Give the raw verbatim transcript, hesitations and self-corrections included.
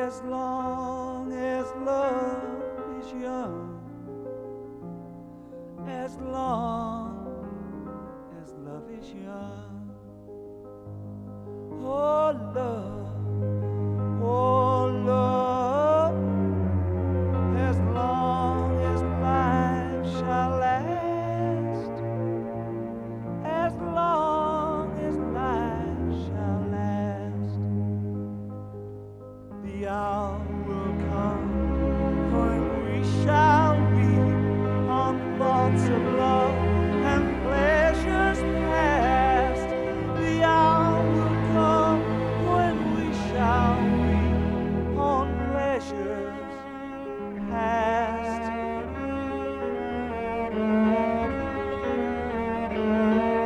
as long as love is young, as long as love is young. Oh, love.